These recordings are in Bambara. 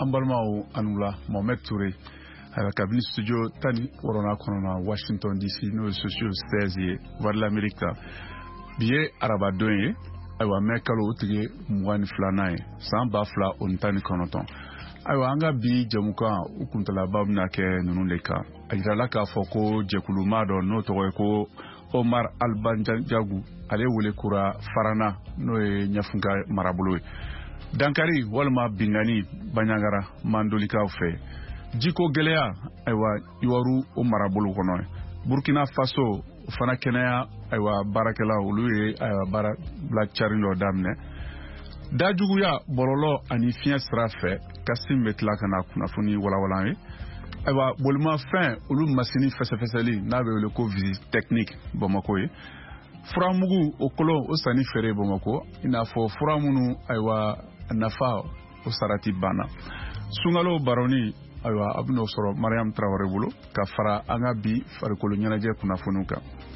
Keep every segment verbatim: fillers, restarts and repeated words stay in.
Ambalmao Anula Mohamed Touré avec un studio Tani Corona Corona Washington D C no studio seize vers l'Amérique biye araba doye aywa mekalo utige mwani flanae samba fla ontani konoton aywa anga bi jamuka ukuntala babna ke nunuleka ayirala ka foko jekuluma do no to ko Omar Albanjagu ale wule kura farana no e nyafunga marabulu dankari walma bingani banyagara mandolika fe jiko gelea aywa iwaru o marabulu kono Burkina Faso fana kenaya aywa barakela uluye aywa bara black charindo damne dajuguya borolo ani fiya srafe kasim betla kana kunafuni wala wala aywa bolma fin ulu masini fesefeseli nabe le ko visite technique Bamako yi furamugu okolo osani fere Bamako ina fo furamunu aywa nafa o sarati bana sungalo baroni aywa abno soro Mariam Traoré bulu ka fara anga bi farikolo nyanaje kunafunuka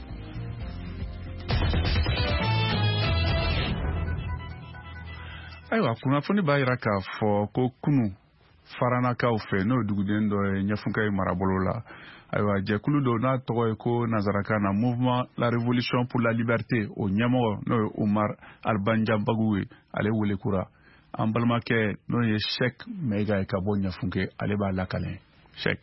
aywa kunafuni bayira ka fo ko kunu farana ka ofe no duguden do nyafunka marabolola aywa jekulu do na togo ko nazaraka na mouvement la révolution pour la liberté o nyamo no Omar Albanjagu ale wele kura ambalmake no ye chèque mega ka bo nyafunke ale ba lakale chèque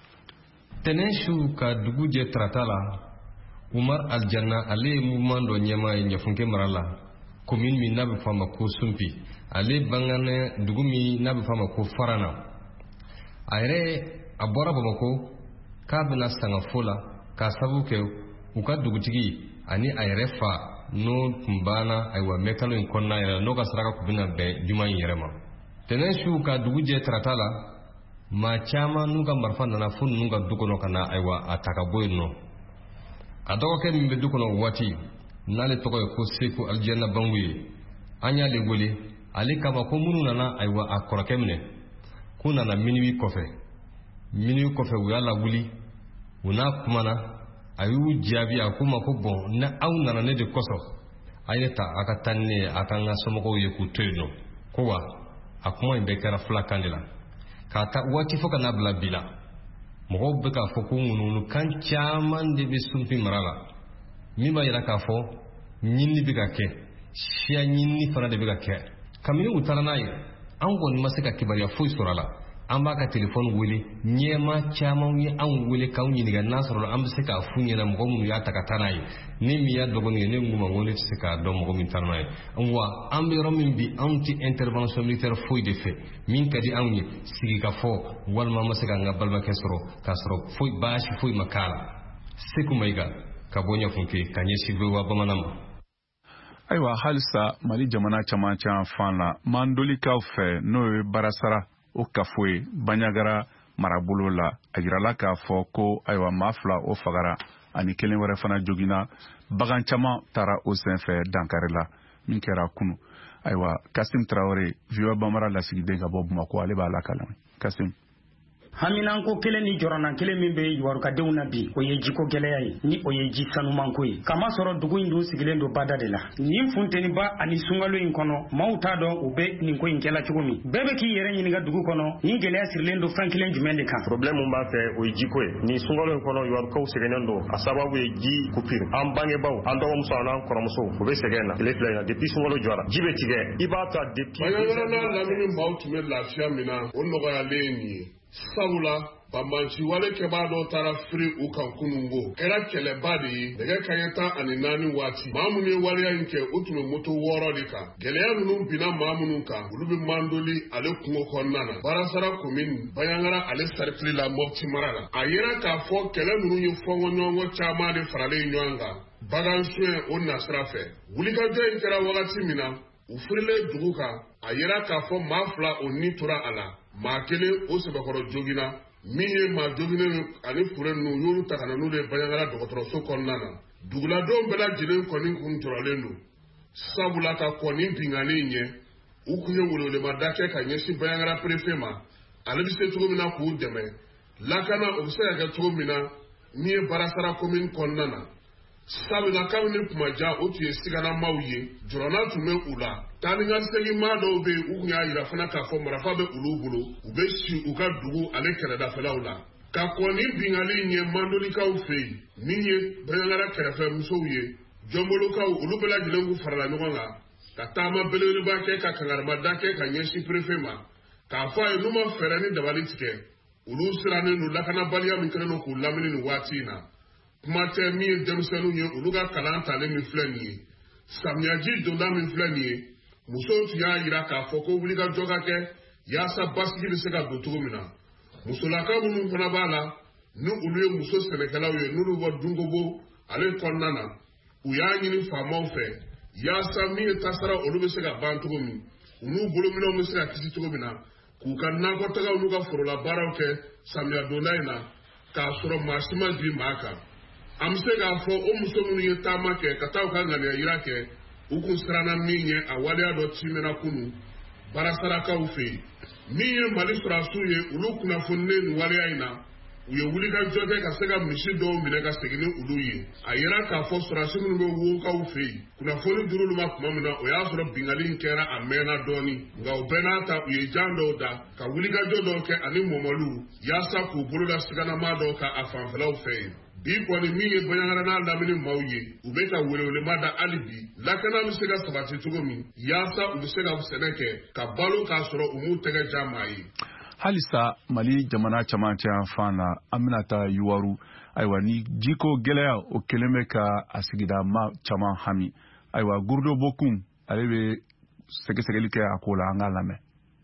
teneshu ka duguje tratala Omar Aljanna ale mouvement do nyama nyafunke marala commune mi nabe fama ko sumpi ale bangane dugumi nabe fama ko farana ayre abora Bamako ka bina sanga fola ka sabu ke uka dugutigi ani ayre fa no kumbana aywa mekalo in konna ila no ka saraka kubina be juma yerema teneshu ka duguje tratala ma chama nuga marfana na fun nuga dukono kana aywa ataka boyno adoko ke mbe dukono wati nale toko ko seku aljanna bangui anya le gole ale kama ko munu nana aywa akora kemne kuna na minwi kofe minwi kofe wala wuli una kumana ayu jabi akuma ko bon na au nana ne de koso ayeta akatanne akanga somoko yeku teno kowa akuma be kara flakandela kata wati foka na bla bila mo be ka foko munu kan chaman de bisumpi marala mima yira ka fo nyinni biga ke shia nyinni fana de biga ke kamini utala nayi an goni masaka kibariya fu surala an baka telefon wele nyema chama wi an wele ka unyi ga nasoro an bisaka funya na mo mun ya takata nayi ni mi ya dogo ni ne nguma ngone tsika do mo min tanay anwa an bi romin bi anti intervention militaire fu de fe min kadi anyi sigi ka fo wal ma masaka ngabal ba kesro kasro fu bashi fu makala siku maiga kabonya funke kanye sibewa bamanama aywa halisa mali jamana chama cha fanla mandoli ka fe no barasara o kafwe banyagara marabolola ajirala ka fo ko aywa mafla o fagara ani kelen wara fana jogina bagan chama tara o senfe dankarela min kera kunu aywa Kasim Traoré viwa bamara la sigide ga bobu mako ale ba la kalam Kasim haminan ko kelen ni jorana kelen min be waru ka dewna bi o ye jiko geleya yi ni o ye ji sanu manko yi kama soro dugu indu sigilen do bada de la ni funteni ba ani sungalo in kono mauta do o be ni ko in kela chugumi bebe ki yere ni ga dugu kono ni geleya sirlen do franklin jumende kan problème mba fe o ye jiko e ni sungalo in kono waru ko sigenen do asababu ye ji kupir am bange baw ando mo sana koromuso o be segena le fla depuis sungalo jora jibe tige ibata depuis ayona na lamini mbautu me lafia mina onno ga leni sabula bamanci wale ke ba do tara firi u kan kunungo era kele badi daga kanyata ani nani wati mamuni wale yanke utume moto woro dika geleya nunu bina mamunun ka ulubi mandoli ale kungo konnana barasara komin bayangara ale sarfili la mokti marala ayira ka fo kele nunu yu fongo nyongo chama de farale nyonga bagansue o nasrafe wulika de kera wakati mina ufirile duguka ayira ka fo mafla o nitura ala makele o sebakoro jogina miye ma jogine ani furen nu yolu takana nu de banyagara dokotoro so konnana dugula do bela jinen koni kun toralendo sabula ka koni pingani nye ukuye wulole madake ka nyesi banyagara prefema alibise tugo mina ku deme lakana obisa ya tugo mina miye barasara komin konnana sabula kabini kuma ja o tun ye siganamaw ye jɔrɔna tun bɛ u la taa ni ka segin maa dɔw bɛ u kun y'a yira fana k'a fɔ marifa bɛ olu bolo u bɛ si u ka dugu ale kɛrɛdafɛlaw la ka kɔn ni bingali in ye mandolikaw fɛ yen min ye baɲangara kɛrɛfɛ musow ye jɔnbolokaw olu bɛɛ lajɛlen k'u farala ɲɔgɔn kan ka taama belebeleba kɛ ka kangarumada kɛ ka ɲɛsin prefe ma k'a fɔ a ye n'u ma fɛɛrɛ ni dabali tigɛ olu sirannen don lakanabaliya min kɛlen don k'u lamini nin waati in na kuma tɛ min ye denmisɛnninw ye olu ka kalan talen min filɛ nin ye samiyaji donda min filɛ nin ye musow tun y'a yira k'a fɔ ko wulikajɔ ka kɛ yaasa basigi bɛ se ka don cogo min na musolaka minnu fana b'a la ni olu ye muso sɛnɛkɛlaw ye n'olu bɔ dunkobo ale kɔnɔna na u y'a ɲini faamaw fɛ yaasa min ye tasara olu bɛ se ka ban cogo min u n'u bolominɛw bɛ se ka kisi cogo min na k'u ka nakɔtagaw n'u ka forolabaaraw kɛ samiya donda in na k'a sɔrɔ maa si ma bin maa kan an bɛ se k'a fɔ o muso minnu ye taama kɛ ka taa u ka ŋaniya yira kɛ u kun siranna min ye a waleya dɔ timɛna kunu baarasarakaw fɛ yen min ye mali sɔrɔsiw ye olu kunnafonilen nin waleya in na u ye wulikajɔ kɛ ka se ka misi dɔw minɛ ka segin ni olu ye a yera k'a fɔ sɔrɔsi minnu bɛ wokaw fɛ yen kunnafoni dir'olu ma tuma min na o y'a sɔrɔ bingali in kɛra a mɛnna dɔɔnin nka o bɛɛ n'a ta u ye jan dɔw da ka wulikajɔ dɔw kɛ ani mɔmɔliw yaasa k'u boloda siganama dɔw ka a fanfɛlaw fɛ yen bi kɔni min ye baɲangara n'a lamini maaw ye u bɛ ka welewelema da hali bi lakana bɛ se ka sabati cogo min yaasa u bɛ se ka sɛnɛ kɛ ka balo k'a sɔrɔ u m'u tɛgɛ ja maa ye halisa Mali jamana camancɛ yan fan na an bɛna taa Yuwaru ayiwa ni jiko gɛlɛya o kelen bɛ ka a sigida ma caman hami ayiwa Gurudo Bokum ale bɛ sɛgɛsɛgɛli kɛ a ko la an k'a lamɛn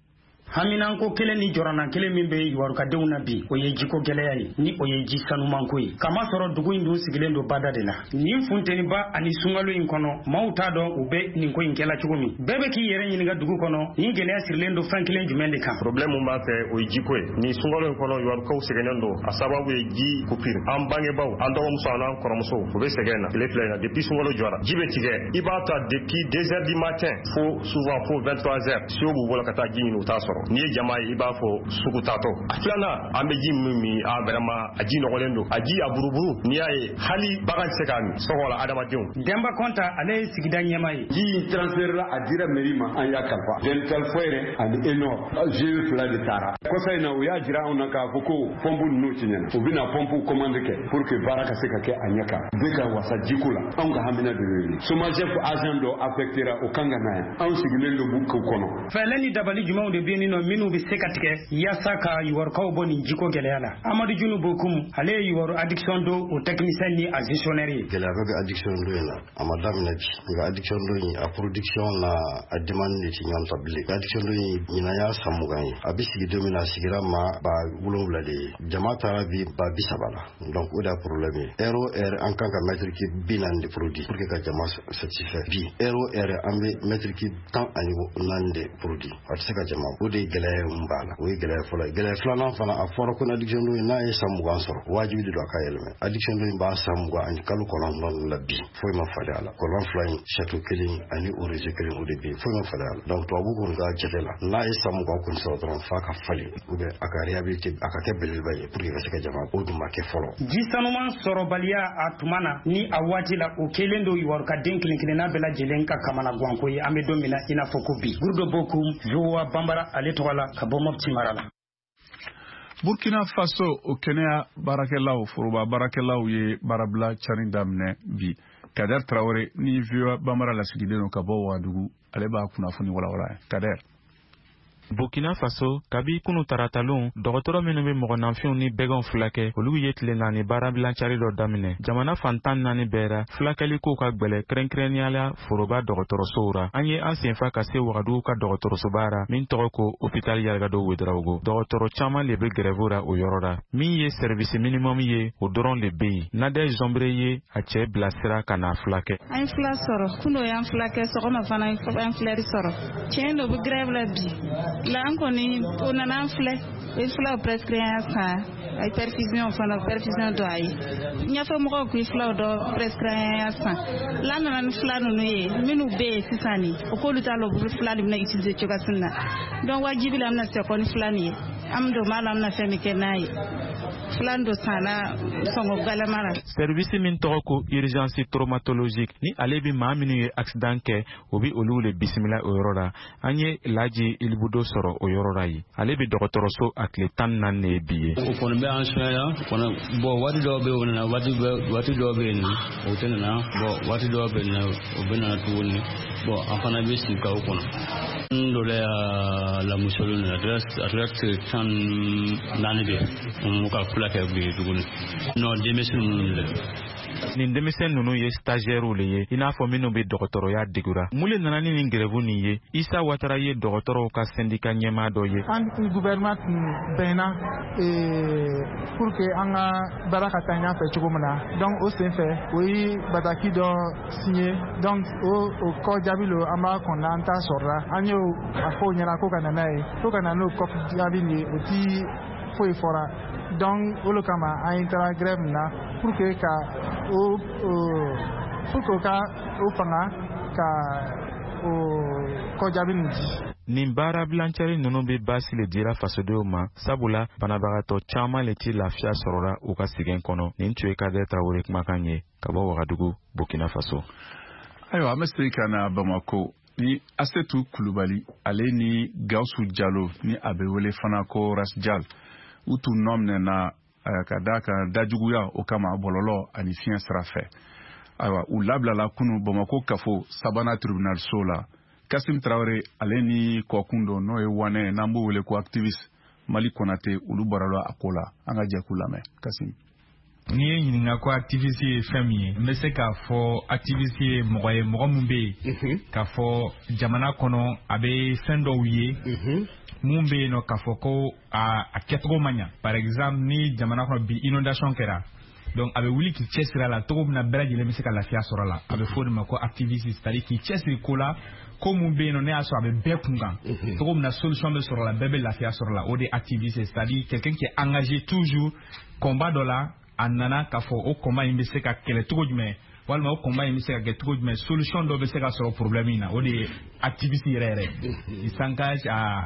haminanko kelen ni jɔrɔna kelen min bɛ Yuwarukadenw na bi o ye jiko gɛlɛya ye ni o ye ji sanumanko ye kama sɔrɔ dugu in dun sigilen don bada de la nin funteniba ani sunkalo in kɔnɔ maaw t'a dɔn u bɛ nin ko in kɛla cogo min bɛɛ bɛ k'i yɛrɛ ɲininka dugu kɔnɔ nin gɛlɛya sirilen don fɛn kelen jumɛn de kan problème mun b'a fɛ o ye jiko ye ni sunkalo in kɔnɔ Yuwarukaw sɛgɛnnen don a sababu ye ji coupure an bangebaw an dɔgɔmuso an kɔrɔmuso u bɛ sɛgɛn na tile filɛ in na depuis sunkalo jɔra ji bɛ tigɛ i b'a ta depuis deux heures du matin fo souvent fo vingt-trois heures si o b'u bolo ka taa ji ɲini u t'a sɔrɔ n'i ye jama ye i b'a fɔ sugu tatɔ a filanan an bɛ ji min min a vraiment a ji nɔgɔlen don a ji a buruburu n'i y'a ye hali bagan tɛ se k'a min sɔgɔ la adamadenw Demba Konta ale ye sigida ɲɛma ye ji in transfert la a dira mairie ma an y'a kalifa Génital Foire ani Enor jeu fila de taara kɔsa in na u y'a jira anw na k'a fɔ ko pompe ninnu ti ɲɛna u bɛna pompe commande kɛ pour que baara ka se ka kɛ a ɲɛ kan bɛ ka wasa jiko la anw ka hamina de ye SOMAGEF agent dɔ affectera o kan ka na yan anw sigilen don buku kɔnɔ fɛlɛ ni dabali jumɛnw de bɛ nin nɔ minnu bɛ se ka tigɛ yaasa ka Yuwarukaw bɔ nin jiko gɛlɛya la Amadu Junu Bokum ale ye Yuwaru addiction do o technicien ni a gestionnaire ye gɛlɛya bɛ kɛ addiction do in na a ma daminɛ bi nka addiction do in a production na a demande de ti ɲɔgɔn ta bilen addiction do in ɲinan y'a san mugan ye a bɛ sigi don min na a sigira ma ba wolonwula de ye jama taara bi ba bi saba la donc o de y'a problème ye heure o heure an kan ka mètre ki bi naani de produit pour que ka jama satisfait bi heure o heure an bɛ mètre ki tan ani naani de produit a tɛ se ka jama o de ye gɛlɛya ye mun b'a la o ye gɛlɛya fɔlɔ ye gɛlɛya filanan fana a fɔra ko addiction do in n'a ye san mugan sɔrɔ wajibi de don a ka yɛlɛmɛ addiction do in b'a san mugan ani kalo kɔnɔntɔn la bi foyi ma falen a la kɔlɔn fila in château kelen ani oreze kelen o de bɛ yen foyi ma falen a la donc tubabu kɔni ka jate la n'a ye san mugan kɔni sɔrɔ dɔrɔn f'a ka falen ou bien a ka réhabilité a ka kɛ belebeleba ye pour que ka se ka jama o dun ma kɛ fɔlɔ ji sanuman sɔrɔbaliya a tuma na ni a waati la o kelen don Yuwarukaden kelen kelenna bɛɛ lajɛlen ka kamana guwanko ye an bɛ don min na i n'a fɔ ko bi Gurudo Bokum Jowa Bambara ale tɔgɔ la ka bɔ Mopti mara la Burkina Faso o kɛnɛya baarakɛlaw foroba baarakɛlaw ye baarabila cari daminɛ bi Kader Traoré ni Jowa Bambara lasigiden don ka bɔ Wagadugu ale b'a kunnafoni walawala Kader Burkina Faso kabi kunu taratalon dɔgɔtɔrɔ minnu bɛ mɔgɔnanfinw ni bɛgɛnw fulakɛ olu ye tile naani baarabilancari dɔ daminɛ jamana fantan naani bɛɛ ra fulakɛli ko ka gbɛlɛ kɛrɛnkɛrɛnniyala foroba dɔgɔtɔrɔsow ra an ye an senfa ka se Wagadugu ka dɔgɔtɔrɔsoba ra min tɔgɔ ko hôpital Yargado Ouedraogo dɔgɔtɔrɔ caman le bɛ grève ra o yɔrɔ ra min ye service minimum ye o dɔrɔn le bɛ yen Nadège Zombre ye a cɛ bilasira ka na fulakɛ an fila sɔrɔ kuno y'an fulakɛ sɔgɔma fana an filɛri sɔrɔ tiɲɛ do bɛ grève la bi la an kɔni o nana an filɛ o filaw presque yan san a perfusion fana perfusion dɔ a ye ɲɛfɛ mɔgɔw k'u filaw dɔ presque yan san la nana ni fila ninnu ye minnu bɛ yen sisan ni o k'olu t'a lɔ fila de bɛna utiliser cogoyasin na donc wajibi la an bɛna se kɔni fila nin ye an bɛ don maa la an bɛna fɛn min kɛ n'a ye flando sana songo galamara service min toko urgence traumatologique ni alebi ma minu accident ke obi olule bismillah orora anye laji ilbudo soro oyorora yi alebi docteur so atle tan nan ne biye o kono be an soya kono bo wadi do be wona wadi wadi do be ni o tenana bo wadi do be na o bena tuuni bo afana be si ka o kono ndo le la musolo na adresse adresse tan nanide mo ka kula ke be duguni no demesun le nin demisen nunu ye stagiaire le ye ina fo minu be docteur ya digura mule nanani ni grève ni ye Isa Ouattara ye docteur ka syndicat nyema do ye anti gouvernement bena et pour que anga baraka tanya fait chugumna donc au sein fait oui bataki do signé donc au au ko jabilo ama konanta sorra anyo afo nyana ko kanana e ko kanano ko jabili oti foi fora donc au lokama a intra grève na pour que ka o pour que ka o fanga ka o ko jabili nin baara bilancari ninnu bɛ basile dira fasodenw ma sabula banabagatɔ caman le ti lafiya sɔrɔla u ka sɛgɛn kɔnɔ nin tun ye Kader Traoré kumakan ye ka bɔ Wagadugu Burkina Faso. Ayiwa an bɛ segin ka na Bamako ni Asetu Kulubali ale ni Gawusu Jalo ni a bɛ wele fana ko Rasjal u tun nɔminɛna ka da kan dajuguya o kama bɔlɔlɔ ani fiɲɛ sira fɛ. Ayiwa u labilala kunu Bamako kafo sabanan tribunal so la. Kassim Traoré ale ni Kokundo no ye wane n'an b'o wele ko activiste Mali Konate olu barala a ko la an ka jɛ k'u lamɛn Kassim. Ni ye ɲininka ko activiste ye fɛn min ye n bɛ se k'a fɔ activiste ye mɔgɔ ye mɔgɔ min bɛ yen k'a fɔ jamana kɔnɔ a bɛ fɛn dɔw ye mun bɛ yen nɔ k'a fɔ ko a kɛcogo ma ɲa par exemple ni jamana kɔnɔ bi inondation kɛra donc a bɛ wuli k'i cɛsiri a la cogo min na bɛɛ lajɛlen bɛ se ka lafiya sɔrɔ a la a bɛ fɔ o de ma ko activiste c'est-à-dire k'i cɛsiri ko la ko mun bɛ yen nɔ ne y'a sɔrɔ a bɛ bɛɛ kun kan cogo min na solution bɛ sɔrɔ la bɛɛ bɛ lafiya sɔrɔ la o de activiste c'est-à-dire quelqu'un qui est engagé toujours combat dɔ la a nana k'a fɔ o combat in bɛ se ka kɛlɛ cogo jumɛn walima o combat in bɛ se ka kɛ cogo jumɛn solution dɔ bɛ se ka sɔrɔ problème in na o de ye activiste yɛrɛ yɛrɛ il s'engage à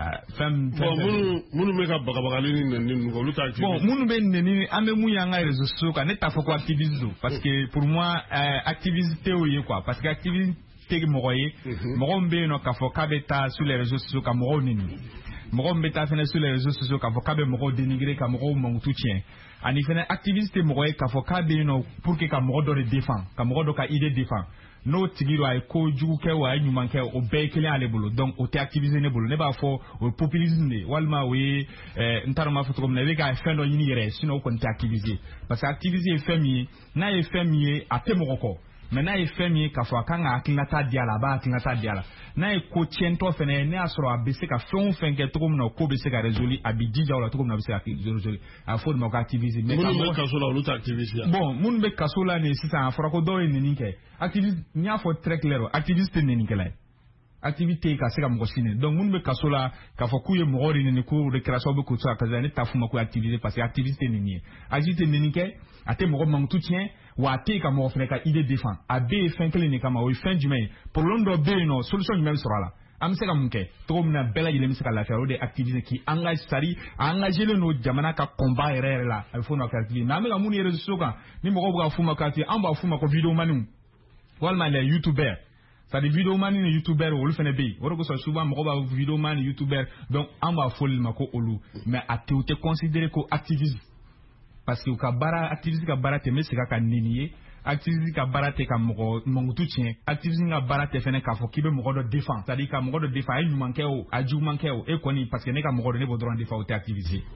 fɛn bon minnu bɛ ka bagabagali ni nɛni olu t'a activiste bon minnu bɛ nɛni an bɛ mun y'an ka réseaux sociaux kan ne t'a fɔ ko activiste don parce que pour moi activiste tɛ o ye quoi parce que activiste tɛ mɔgɔ ye mɔgɔ min bɛ yen nɔ k'a fɔ k'a bɛ taa sur les réseaux sociaux ka mɔgɔw nɛni mɔgɔ min bɛ taa fɛnɛ sur les réseaux sociaux k'a fɔ k'a bɛ mɔgɔw dénigrer ka mɔgɔw mankutu tiɲɛ ani fɛnɛ activiste tɛ mɔgɔ ye k'a fɔ k'a bɛ yen nɔ pour que ka mɔgɔ dɔ de défend ka mɔgɔ dɔ ka idée défend n'o tigi do a ye ko jugu kɛ o a ye ɲuman kɛ o bɛɛ ye kelen ale bolo donc o tɛ activiste ne bolo ne b'a fɔ o ye populisme de walima o ye n t'a dɔn m'a fɔ cogo min na i bɛ ka fɛn dɔ ɲini yɛrɛ sinon o kɔni tɛ activiste parce que activiste ye fɛn min ye n'a ye fɛn min ye a tɛ mɔgɔ kɔ mais n'a ye fɛn min ye k'a fɔ a kan ka hakilinata di a la a b'a hakilinata di a la n'a ye ko tiɲɛtɔ fɛnɛ ye ne y'a sɔrɔ a bɛ se ka fɛn o fɛn kɛ cogo min na o ko bɛ se ka résoudre a bɛ jija o la cogo min na a bɛ se ka résoudre a bɛ fɔ o de ma ko activiste. minnu bɛ kaso la olu tɛ activiste ya. bon minnu bɛ kaso la nin sisan a fɔra ko dɔw ye nɛni kɛ activiste n y'a fɔ très clair activiste tɛ nɛnikɛla ye activité ka se ka mɔgɔ si nɛni donc minnu bɛ kaso la k'a fɔ k'u ye mɔgɔw de nɛni k'u de kɛra sababu k'u to a kaso la ne t'a f'u ma ko activiste parce que activiste tɛ nɛni ye activiste tɛ nɛni kɛ a tɛ mɔgɔ mankutu tiɲɛ wa a tɛ ka mɔgɔ fɛnɛ ka idée défend a bɛɛ ye fɛn kelen de kama o ye fɛn jumɛn ye problème dɔ bɛ yen nɔ solution jumɛn bɛ sɔrɔ a la an bɛ se ka mun kɛ cogo min na bɛɛ lajɛlen bɛ se ka lafiya o de ye activiste k'i engage sari a engagelen don jamana ka combat yɛrɛ yɛrɛ la a bɛ fɔ o ma ko activiste mais an bɛ ka mun ye réseaux sociaux kan ni mɔgɔw bɛ ka f'u ma ko activiste an b'a f'u ma ko vidéomaniw walima les youtubeurs c'est-à-dire vidéomani ni youtubeurs olu fɛnɛ bɛ yen o de kosɔn souvent mɔgɔw b'a fɔ vidéomani ni youtubeurs donc an b'a fɔ olu ma ko olu mais a tɛ u tɛ considéré ko activiste parce que u ka baara activiste ka baara tɛ n bɛ segin a kan nɛni ye activiste ka baara tɛ ka mɔgɔ mankutu tiɲɛ activiste ka baara tɛ fɛnɛ k'a fɔ k'i bɛ mɔgɔ dɔ défend c'est-à-dire ka mɔgɔ dɔ défend a ye ɲuman kɛ o a juguman kɛ o e kɔni parce que ne ka mɔgɔ dɔ ne b'o dɔrɔn défend o tɛ activiste ye.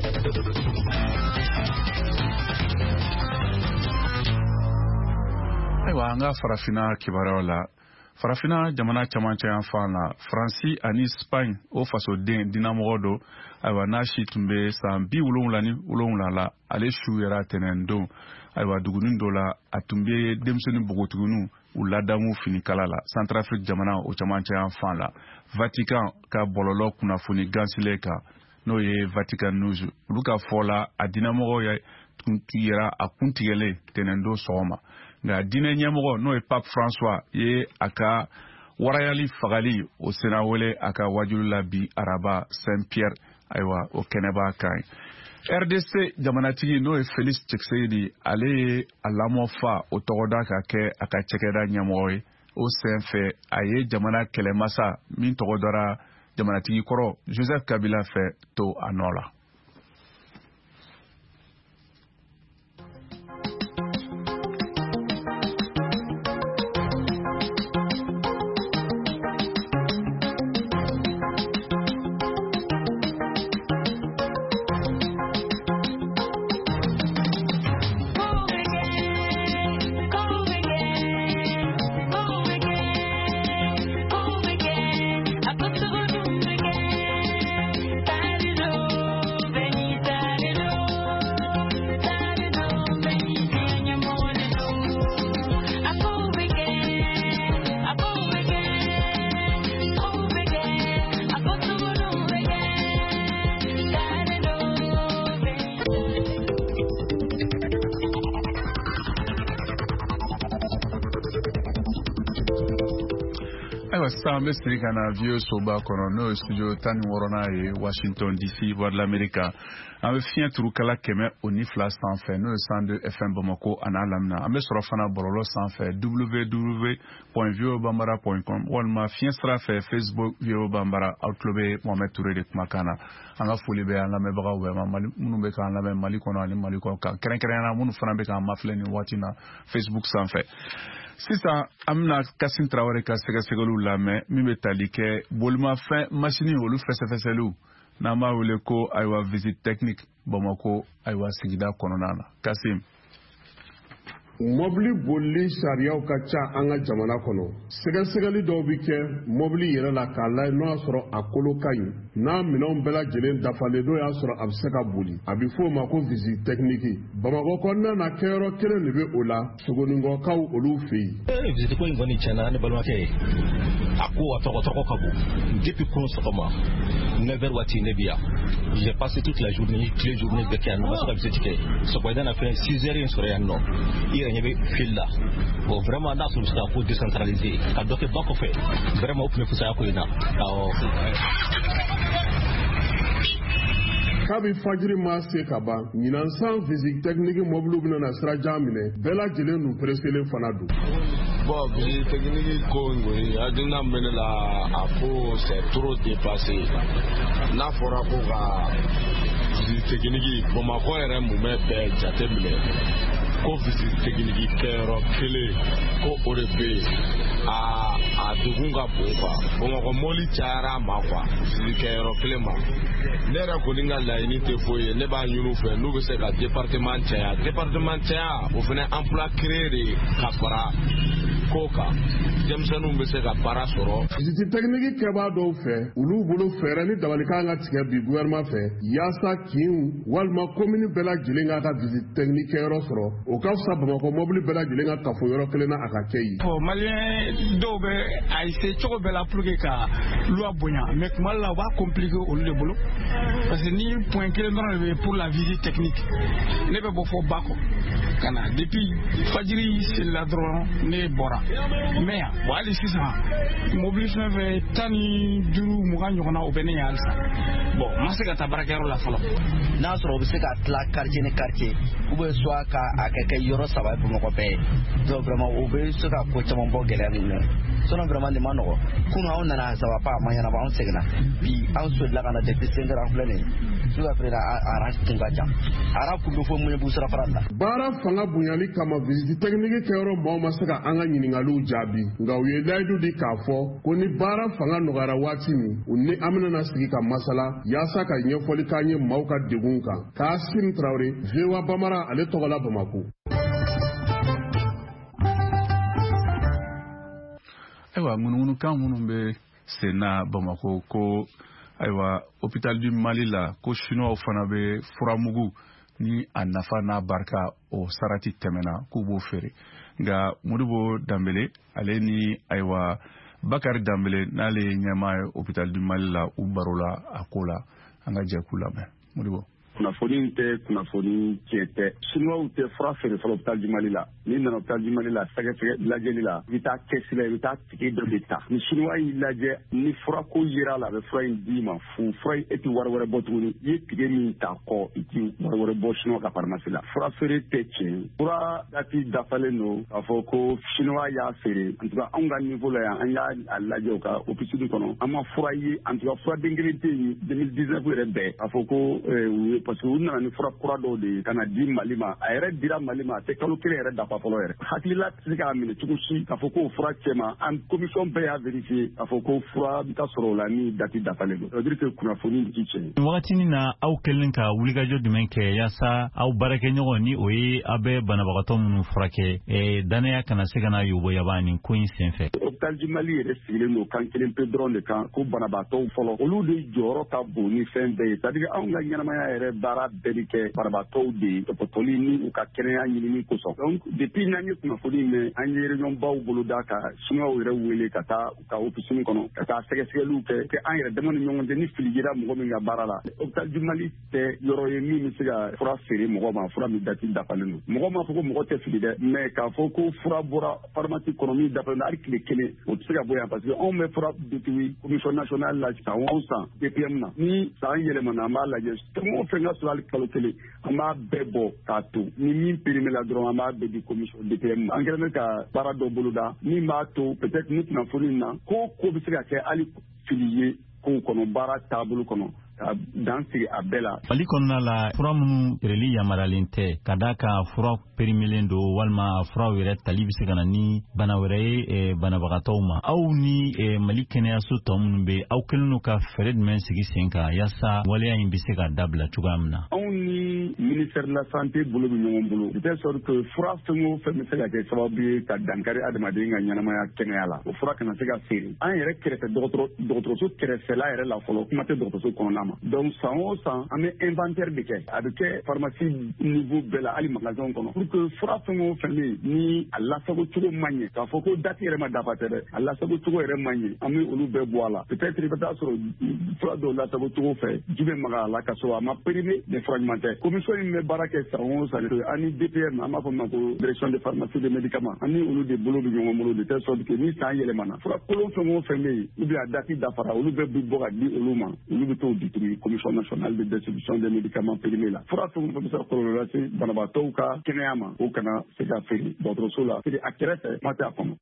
ayiwa an ka farafinna kibaruyaw la farafinna jamana camancɛ yan fan la faransi ani Espagne o fasoden dinamɔgɔ do ayiwa n'a si tun bɛ san bi wolonwula ni wolonwula la ale su yɛrɛ tɛnɛndon ayiwa dugunin dɔ la a tun bɛ denmisɛnnin npogotigininw u ladamu finikala la Centrafrique jamana o camancɛ yan fan la Vatican ka bɔlɔlɔ kunnafoni gansile kan n'o ye Vatican News olu ka fɔ la a dinamɔgɔ ye tun yɛrɛ a kuntigɛlen tɛnɛndon sɔgɔma nka diinɛ ɲɛmɔgɔ n'o ye Pape François ye a ka warayali fagali o sena wele a ka wajulu la bi araba Saint Pierre ayiwa o kɛnɛba kan R D C jamanatigi n'o ye Félix Tshisekedi ale ye a lamɔ fa o tɔgɔda ka kɛ a ka cɛkɛda ɲɛmɔgɔ ye o senfɛ a ye jamana kɛlɛmasa min tɔgɔdara jamanatigi kɔrɔ Joseph Kabila fɛ to a nɔ la. Sisan bɛ siri ka na vieux soba kɔnɔ n'o ye studio tan ni wɔɔrɔnan ye Washington D C voix de l'Amérique an bɛ fiɲɛ turukala kɛmɛ o ni fila sanfɛ n'o ye cent deux F M Bamako a n'a lamina an bɛ sɔrɔ fana bɔlɔlɔ sanfɛ w w w point v o bambara point com walima fiɲɛ sira fɛ Facebook V O Bambara aw tulo bɛ Mohamed Touré de kumakan na an ka foli bɛ an lamɛnbagaw bɛɛ minnu bɛ k'an lamɛn Mali kɔnɔ ani Mali kɔ kan kɛrɛnkɛrɛnnenya minnu fana bɛ k'an mafilɛ nin waati na Facebook sanfɛ. Sisan an bɛna Kassim Traoré ka sɛgɛsɛgɛliw lamɛn min bɛ tali kɛ bolimafɛn machine olu fɛsɛfɛsɛliw n'an b'a wele ko ayiwa visite technique Bamako ayiwa sigida kɔnɔna na. Kassim. Mobili bolili sariyaw ka ca an ka jamana kɔnɔ. Sɛgɛsɛgɛli dɔw bi kɛ mobili yɛrɛ la k'a lajɛ n'o y'a sɔrɔ a kolo ka ɲi n'a minɛnw bɛɛ lajɛlen dafalen n'o y'a sɔrɔ a bɛ se ka boli a bɛ fɔ o ma ko visite technique. Bamakɔ kɔnɔna na kɛyɔrɔ kelen de bɛ o la Sogonikɔkaw olu fɛ yen. Ee visite ko in kɔni tiɲɛna ne balimakɛ a ko a tɔgɔtɔgɔ ka bon depuis kunun sɔgɔma neuf heures waati ne bɛ yan j'ai passé toute la journée tile journée bɛɛ kɛ yan nɔ ma se ka visite kɛ sɔgɔmada na fɛnɛ six heures in sɔrɔ yan nɔ i yɛrɛ ɲɛ bɛ fil la bon vraiment n'a sɔrɔ sisan ko décentralisé ka dɔ kɛ ba kɔfɛ vraiment o tun bɛ fisaya ko in na awɔ. Kabi fajiri ma se ka ban ɲinan san visite technique mobiliw bɛna na sirajan minɛ bɛɛ lajɛlen n'u pereselen fana don. Bon, visite technique ko in kɔni hakilina bɛ ne la a ko c'est trop dépassé n'a fɔra ko ka visite technique Bamakɔ yɛrɛ mun bɛ bɛɛ jate minɛ ko visite technique kɛyɔrɔ kelen ko o de bɛ yen a a degun ka bon quoi Bamakɔ mɔbili cayara a ma quoi visite kɛyɔrɔ kelen ma ne yɛrɛ kɔni ka laɲini tɛ foyi ye ne b'a ɲini u fɛ n'u bɛ se ka département caya département caya o fana emploi créé de ka fara ko kan denmisɛnninw bɛ se ka baara sɔrɔ. Visite technique kɛbaa dɔw fɛ olu bolo fɛɛrɛ ni dabali kan ka tigɛ bi gouvernement fɛ yaasa kin walima commune bɛɛ lajɛlen k'a ka visite technique kɛyɔrɔ sɔrɔ o ka fisa Bamakɔ mobili bɛɛ lajɛlen ka kafo yɔrɔ kelen na a ka kɛ yen. Bon malien dɔw bɛ a essayer cogo bɛɛ la pour que ka loi bonya mais kuma la u b'a compliquer olu de bolo parce que ni point kelen dɔrɔn de bɛ pour la visite technique ne bɛ bɔ fɔ Bako ka na depuis fajiri selila dɔrɔn ne bɔra mais yan bon hali sisan mobili fɛn fɛn tan ni duuru mugan ɲɔgɔnna o bɛ ne ye halisa bon n ma se ka taa baarakɛyɔrɔ la fɔlɔ. N'a sɔrɔ u bɛ se ka tila quartier ni quartier ou bien soit ka a kɛ kɛ yɔrɔ saba ye Bamakɔ bɛɛ ye donc vraiment o bɛ se ka ko caman bɔ gɛlɛya min na sinon vraiment nin ma nɔgɔ kunun anw nana ça va pas a ma ɲɛnabɔ anw seginna bi anw solila ka na depuis cinq heures an filɛ nin ye jusqu'à présent a ran tun ka ca a ran kun bɛ fɔ Muyembu sira fara la. Baara fanga bonyali kama visite technique kɛyɔrɔ maaw ma se ka an ka ɲininkaliw jaabi nka u ye layidu di k'a fɔ ko ni baara fanga nɔgɔyara waati min u ni an bɛna sigi ka masala yaasa ka ɲɛfɔli k'an ye maaw ka degun kan. Kassim Traoré V O A Bambara ale tɔgɔ la Bamako. Ayiwa ŋunuŋunukan minnu bɛ sen na Bamako ko ayiwa hôpital du Mali la ko chinois fana bɛ furamugu ni a nafa n'a barika o sarati tɛmɛna k'u b'o feere nka Modibo Dambele ale ni ayiwa Bakari Dambele n'ale ye ɲɛmaa ye hôpital du Mali la u baro la a ko la an ka jɛ k'u lamɛn Modibo. kunnafoni tɛ kunnafoni tiɲɛ tɛ Chinois tɛ fura feere fɔlɔ hôpital du Mali la n'i nana hôpital du Mali la sɛgɛsɛgɛ lajɛli la i bɛ taa kɛsi la i bɛ taa tigi dɔ de ta ni Chinois y'i lajɛ ni fura ko yera la a bɛ fura in d'i ma fu fura in e tɛ wari wɛrɛ bɔ tuguni i ye tige min ta kɔ i tɛ wari wɛrɛ bɔ Chinois ka pharmacie la fura feere tɛ tiɲɛ fura dati dafalen don k'a fɔ ko Chinois y'a feere en tout cas anw ka niveau la yan an y'a lajɛ u ka officine kɔnɔ an ma fura ye en tout cas fura den kelen tɛ yen deux mille dix-neuf yɛrɛ bɛɛ k'a fɔ ko parce que u nana ni fura kura dɔw de ye ka na di Mali ma a yɛrɛ dira Mali ma a tɛ kalo kelen yɛrɛ dafa fɔlɔ yɛrɛ hakilila tɛ se k'a minɛ cogo si k'a fɔ ko fura cɛ ma an commission bɛɛ y'a vérifier k'a fɔ ko fura bɛ taa sɔrɔ o la ni dati dafalen don ça veut dire que kunnafoni ti tiɲɛ. Wagati na aw kɛlen ka wulikajɔ jumɛn kɛ yaasa aw baarakɛɲɔgɔn ni o ye aw bɛ banabagatɔ minnu furakɛ ɛɛ danaya kana se ka na yoboyaba nin ko in senfɛ. Hôpital du Mali yɛrɛ sigilen don kan kelen pe dɔrɔn de kan ko banabagatɔw fɔlɔ olu de jɔyɔrɔ ka bon ni fɛn bɛɛ ye c'est à dire anw ka ɲɛnamaya yɛrɛ baara bɛɛ bi kɛ banabagatɔw de ye dɔgɔtɔrɔli ni u ka kɛnɛya ɲinini kosɔn donc depuis n'an ye kunnafoni mɛn an ye réunion baw boloda ka Chinois yɛrɛ wele ka taa u ka officine kɔnɔ ka taa sɛgɛsɛgɛliw kɛ kɛ an yɛrɛ dama ni ɲɔgɔn cɛ ni fili yera mɔgɔ min ka baara la hôpital du Mali tɛ yɔrɔ ye min bɛ se ka fura feere mɔgɔ ma fura min dati dafalen don mɔgɔ m'a fɔ ko mɔgɔ tɛ fili dɛ mais k'a fɔ ko fura bɔra pharmacie kɔnɔ min dafalen don hali tile kelen o tɛ se ka bɔ yan parce que anw bɛ fura depuis commission nationale la san o san D P M na ni san yɛlɛmana an b'a lajɛ fɛn o fɛn ka sɔrɔ hali kalo kelen an b'a bɛɛ bɔ k'a to ni min périmé la dɔrɔn an b'a bɛɛ di commission D P M na an kɛlen bɛ ka baara dɔ boloda min b'a to peut-être ni kunnafoni na ko ko bɛ se ka kɛ hali fili ye kow kɔnɔ baara taabolo kɔnɔ ka dan sigi a bɛɛ la. Mali kɔnɔna la fura minnu yɛrɛli yamaralen tɛ ka d'a kan fura perimelen don walima furaw yɛrɛ tali bɛ se ka na ni bana wɛrɛ ye banabagatɔw ma aw ni Mali kɛnɛyaso tɔ minnu bɛ aw kɛlen don ka fɛɛrɛ jumɛn sigi sen kan yaasa waleya in bɛ se ka dabila cogoya min na. Anw ni ministère de la santé bolo bɛ ɲɔgɔn bolo de telle sorte que fura fɛn o fɛn bɛ se ka kɛ sababu ye ka dankari adamaden ka ɲɛnamaya kɛnɛya la o fura kana se ka feere an yɛrɛ kɛrɛfɛ dɔgɔtɔrɔ dɔgɔtɔrɔso kɛrɛfɛla yɛrɛ la fɔlɔ kuma tɛ dɔgɔtɔrɔso kɔnɔna ma donc san o san an bɛ inventaire de kɛ a bɛ kɛ pharmacie niveau bɛɛ la hali magasin kɔnɔ pour que fura fɛn o fɛn bɛ yen ni a lasago cogo man ɲɛ k'a fɔ ko date yɛrɛ ma dafa tɛ dɛ a lasago cogo yɛrɛ man ɲɛ an bɛ olu bɛɛ bɔ a la peut-être i bɛ taa sɔrɔ fura dɔw lasago cogo fɛ ji bɛ maga a la ka sɔrɔ a ma périmé mais fura ɲuman tɛ commission in bɛ baara kɛ san o san ani D P M an b'a fɔ ma ko direction de pharmacie de médicaments ani olu de bolo bɛ ɲɔgɔn bolo de telle sorte que ni san yɛlɛmana fura kolon fɛn o fɛn bɛ yen ou bien a date dafara olu bɛɛ bɛ bɔ ka di olu ma olu bɛ t'o distribuer commission nationale de distribution des médicaments périmés la fura fɛn o fɛn bɛ se ka kɔlɔlɔ lase banabaatɔw ka kɛnɛya ma o kana se ka feere dɔgɔtɔrɔso la feere a kɛrɛfɛ kuma tɛ a kɔnɔ.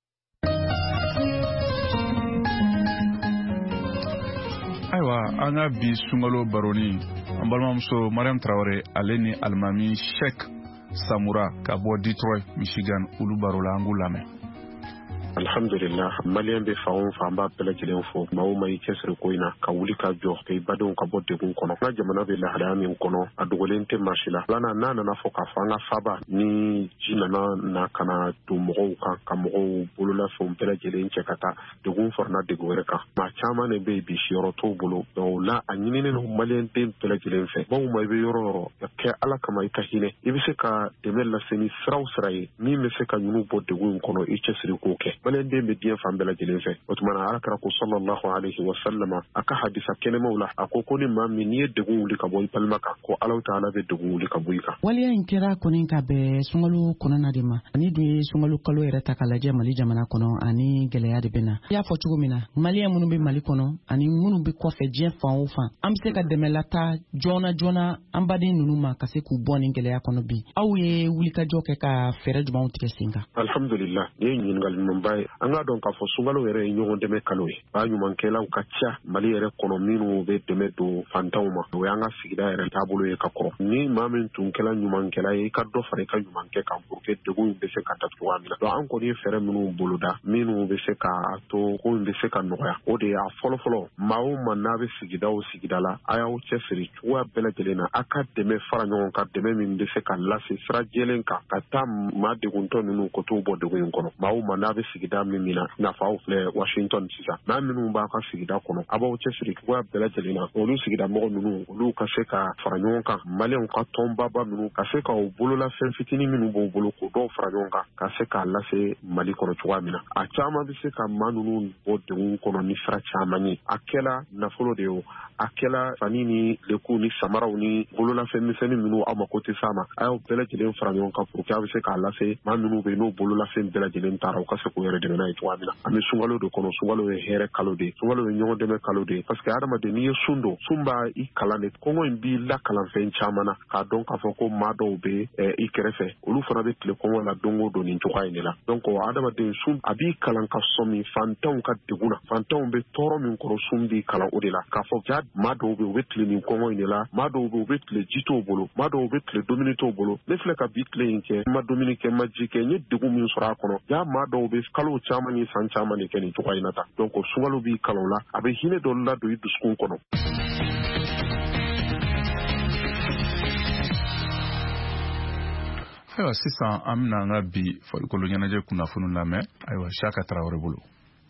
Ayiwa an ka bi sunkalo baroni an balimamuso Mariam Traoré ale ni alimami Sheikh Samura ka bɔ Detroit Michigan olu baro la an k'u lamɛn. Alhamdulillah malien be fa on fa ba bɛɛ lajɛlen fo maa o maa i cɛsiri ko in na ka wuli ka jɔ ka i badenw ka bɔ degun kɔnɔ an ka jamana bɛ lahalaya min kɔnɔ a dogolen tɛ maa si la filanan n'a nana fɔ k'a fɔ an ka faba ni ji nana na ka na don mɔgɔw kan ka mɔgɔw bololafɛnw bɛɛ lajɛlen cɛ ka taa degun farala degun wɛrɛ kan maa caman de bɛ yen bi siyɔrɔ t'u bolo o la a ɲininen don malien den bɛɛ lajɛlen fɛ bawo ma i bɛ yɔrɔ yɔrɔ ka kɛ ala kama i ka hinɛ i bɛ se ka dɛmɛ lase ni siraw sira ye min bɛ se ka ɲinu bɔ degun in kɔnɔ i cɛsiri k'o kɛ malien den bɛ diɲɛ fan bɛɛ lajɛlen fɛ o tuma na alakira ko sallallahu alaihi wa sallama a ka hadisa kɛnɛmaw la a ko ko ni maa min n'i ye degun wuli ka bɔ i balima kan ko Alahu Taala bɛ degun wuli ka bɔ i kan. Waleya in kɛra kɔni ka bɛn sunkalo kɔnɔna de ma ani dun ye sunkalo kalo yɛrɛ ta ka lajɛ Mali jamana kɔnɔ ani gɛlɛya de bɛ na i y'a fɔ cogo min na maliyɛn minnu bɛ Mali kɔnɔ ani minnu bɛ kɔfɛ diɲɛ fan o fan an bɛ se ka dɛmɛ lata joona joona an baden ninnu ma ka se k'u bɔ nin gɛlɛya kɔnɔ bi aw ye wulikajɔ kɛ ka fɛɛrɛ jumɛnw tigɛ sen kan. Alhamdulillah ni ye ɲininkali ɲumanba ye an k'a dɔn k'a fɔ sunkalo yɛrɛ ye ɲɔgɔn dɛmɛ kalo ye baa ɲumankɛlaw ka ca Mali yɛrɛ kɔnɔ minnu bɛ dɛmɛ don fantanw ma o y'an ka sigida yɛrɛ taabolo ye ka kɔrɔ ni maa min tun kɛla ɲumankɛla ye i ka dɔ fara i ka ɲumankɛ kan pour que degun in bɛ se ka datugu min na donc an kɔni ye fɛɛrɛ minnu boloda minnu bɛ se ka to ko in bɛ se ka nɔgɔya o de y'a fɔlɔfɔlɔ maa o maa n'a bɛ sigida o sigida la a y'aw cɛsiri cogoya bɛɛ lajɛlen na a ka dɛmɛ fara ɲɔgɔn kan dɛmɛ min bɛ se ka lase sira jɛlen kan ka taa maa deguntɔ ninnu ko t'u bɔ degun in kɔnɔ maa o maa n'a bɛ sigida sigida min min na n'a fɔ aw filɛ Washington sisan n'a minnu b'a ka sigida kɔnɔ a b'aw cɛsiri cogoya bɛɛ lajɛlen na olu sigida mɔgɔ ninnu olu ka se ka fara ɲɔgɔn kan maliyɛnw ka tɔnbaba ninnu ka se ka o bololafɛn fitinin minnu b'u bolo k'o dɔw fara ɲɔgɔn kan ka se k'a lase Mali kɔnɔ cogoya min na a caman bɛ se ka maa ninnu bɔ degun kɔnɔ ni sira caman ye a kɛla nafolo de ye a kɛla fani ni leku ni samaraw ni bololafɛn misɛnnin minnu aw mako tɛ s'a ma a y'aw bɛɛ lajɛlen fara ɲɔgɔn kan pour que a bɛ se k'a lase maa minnu bɛ yen n'o bololafɛn bɛɛ lajɛlen taara u ka se k'u yɛrɛ dɛmɛ n'a ye cogoya min na an bɛ sunkalo de kɔnɔ sunkalo ye hɛrɛ kalo de ye sunkalo ye ɲɔgɔn dɛmɛ kalo de ye parce que adamaden n'i ye sun don sun b'a i kalan de kɔngɔ in b'i lakalan fɛn caman na k'a dɔn k'a fɔ ko maa dɔw bɛ i kɛrɛfɛ olu fana bɛ tile kɔngɔ la don o don nin cogoya in de la donc adamaden sun a b'i kalan ka sɔmi fantanw ka degun na fantanw bɛ tɔɔrɔ min kɔrɔ sun b'i kalan o de la k'a fɔ ja maa dɔw bɛ u bɛ tile nin kɔngɔ in de la maa dɔw bɛ u bɛ tile ji t'u bolo maa dɔw bɛ tile dumuni t'u bolo ne filɛ ka bi tile in kɛ n ma dumuni kɛ n ma ji kɛ n ye degun min sɔrɔ a kɔnɔ ja maa dɔw bɛ kalo caman ni san caman de kɛ nin cogoya in na tan donc sunkalo b'i kalan o la a bɛ hinɛ dɔ ladon i dusukun kɔnɔ. Ayiwa sisan an bɛna an ka bi farikolo ɲɛnajɛ kunnafoni lamɛn ayiwa Saka Tarawele bolo.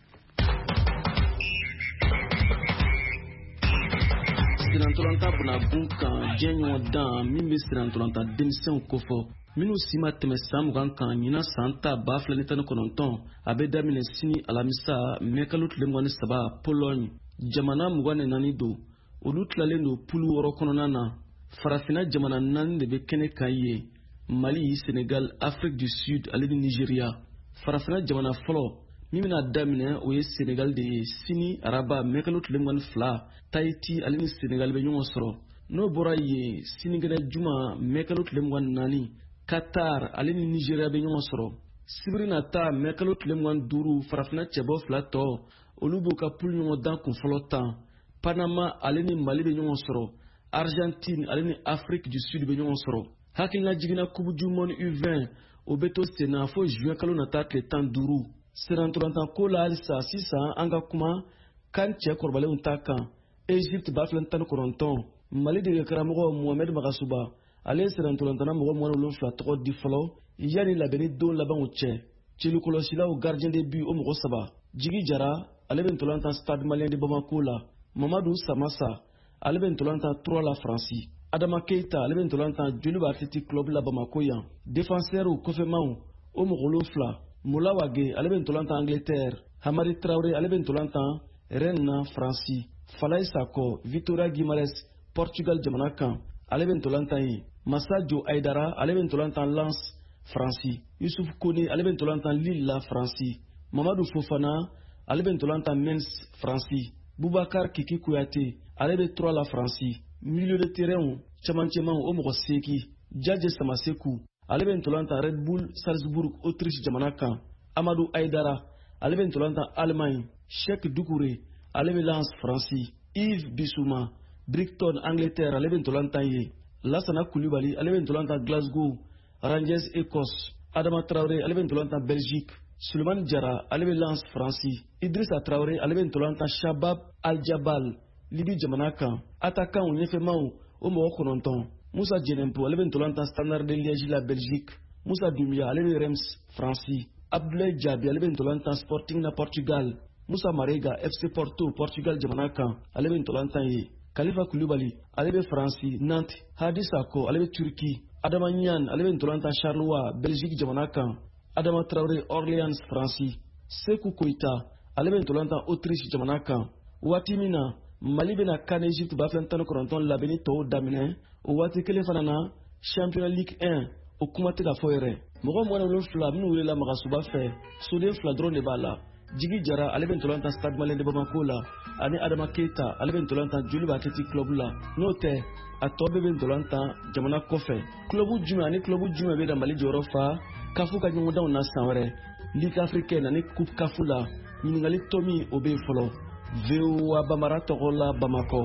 Sirantolanta bunabun kan diɲɛ ɲɔgɔn dan min bɛ sirantolanta denmisɛnw kofɔ minnu si ma tɛmɛ san mugan kan ɲinan san ta ba fila ni tan ni kɔnɔntɔn a bɛ daminɛ sini alamisa mɛ kalo tile mugan ni saba Pologne jamana mugan ni naani don olu tilalen don pulu wɔɔrɔ kɔnɔna na farafinna jamana naani de bɛ kɛnɛ kan ye Mali, Sénégal, Afrique du Sud ale ni Nigeria farafinna jamana fɔlɔ min bɛna daminɛ o ye Sénégal de ye sini araba mɛ kalo tile mugan ni fila Tahiti ale ni Sénégal bɛ ɲɔgɔn sɔrɔ n'o bɔra yen sinikɛnɛ juma mɛ kalo tile mugan ni naani Qatar ale ni Nigeria bɛ ɲɔgɔn sɔrɔ sibiri nata mɛ kalo tile mugan ni duuru farafinna cɛbɔ fila tɔ olu b'u ka pulu ɲɔgɔn dan kunfɔlɔ tan Panama ale ni Mali bɛ ɲɔgɔn sɔrɔ Argentine ale ni Afrique du Sud bɛ ɲɔgɔn sɔrɔ hakilina jiginna Coupe du Monde U vingt o bɛ to sen na fo juin kalo nata tile tan duuru sirantolantan ko la halisa sisan an ka kuma kan cɛ kɔrɔbalenw ta kan Egypte ba fila tan ni kɔnɔntɔn Mali dege karamɔgɔ Mohamed Magasuba ale ye sirantolantana mɔgɔ mugan ni wolonfila tɔgɔ di fɔlɔ yanni labɛnni don labanw cɛ celikɔlɔsilaw gardien de but o mɔgɔ saba Jigi Jara ale bɛ ntolantan Stade Malien de Bamako la Mamadou Samassa ale bɛ ntolantan trois la Faransi Adama Keita ale bɛ ntolantan Joliba Athletic Club la Bamako yan défenseur kɔfɛmaw o mɔgɔ wolonfila Moula Wage ale bɛ ntolantan Angleterre Hamari Traoré ale bɛ ntolantan Rennes na Faransi Falaye Sakɔ Victoria Guimaraes Portugal jamana kan ale bɛ ntolantan ye Massadio Aidara ale bɛ ntolantan Lens Faransi Youssouf Kone ale bɛ ntolantan Lille la Faransi Mamadou Fofana ale bɛ ntolantan Metz Faransi Boubacar Kiki Kouyaté ale bɛ trois la Faransi milieu de terrain camancɛman o mɔgɔ seegin Djadje Samasekou ale bɛ ntolantan Red Bull Salzburg Autriche jamana kan Amadou Aidara ale bɛ ntolantan Allemagne Cheikh Doucouré ale bɛ Lens Faransi Yves Bissouma Brighton Angleterre ale bɛ ntolantan ye Lassana Coulibaly ale bɛ ntolantan Glasgow Rangers Écosse Adama Traoré ale bɛ ntolantan Belgique Souleymane Diarra ale bɛ Lens Faransi Idrissa Traoré ale bɛ ntolantan Shabab Al Jabal Libi jamana kan attaquant ɲɛfɛmaw o mɔgɔ kɔnɔntɔn Moussa Djenempo ale bɛ ntolantan Standard de Liège la Belgique Moussa Doumbia ale bɛ Reims Faransi Abdoulaye Diaby ale bɛ ntolantan Sporting na Portugal Moussa Marega F C Porto Portugal jamana kan ale bɛ ntolantan ye Khalifa Koulibaly ale bɛ Faransi Nantes Hadi Sakɔ ale bɛ Turquie Adama Niane ale bɛ ntolantan Charleroi Belgique jamana kan Adama Traoré Orléans Faransi Sekou Koita ale bɛ ntolantan Autriche jamana kan waati min na Mali bɛna kan Egypte ba fila tan ni kɔnɔntɔn labɛnni tɔw daminɛ o waati kelen fana na Championnat Ligue un o kuma tɛ ka fɔ yɛrɛ mɔgɔ mugan ni wolonfila minnu welela Magasuba fɛ soden fila dɔrɔn de b'a la Jigi Jara ale bɛ ntolantan Stade Malien de Bamako la ani Adama Keita ale bɛ ntolantan Joliba Athletic Club la n'o tɛ a tɔ bɛɛ bɛ ntolantan jamana kɔfɛ club jumɛn ani club jumɛn bɛ da Mali jɔyɔrɔ fa kafu ka ɲɔgɔndanw na san wɛrɛ Ligue africaine ani coupe kafu la ɲininkali tɔ min o bɛ yen fɔlɔ V O A Bambara tɔgɔ la Bamako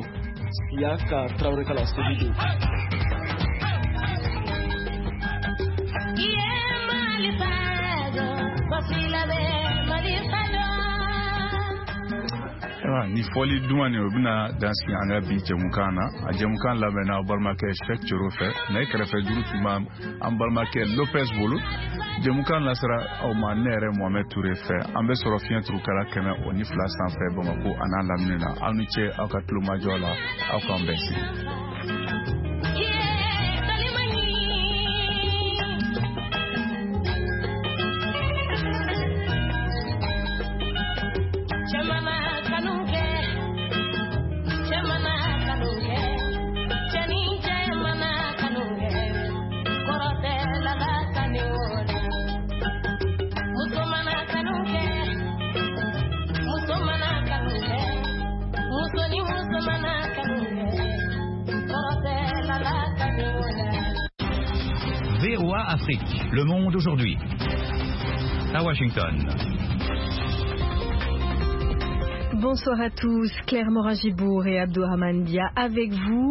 Siyaka Traoré kala Sebido. ayiwa ni fɔli duman nin o bɛna dan sigi an ka bi jɛmukan na a jɛmukan labɛnna aw balimakɛ Sɛk Coro fɛ ne kɛrɛfɛ juru tun b'an an balimakɛ Lopez bolo jɛmukan lasera aw ma ne yɛrɛ Mohamed Ture fɛ an bɛ sɔrɔ fiɲɛ turukala kɛmɛ o ni fila sanfɛ Bamako a n'a lamini na aw ni ce aw ka tulomajɔ la aw k'an bɛn sigi. V O A Afrique, le monde aujourd'hui. À Washington. Bonsoir à tous, Claire Morin-Gibour et Abdourahmane Dia avec vous.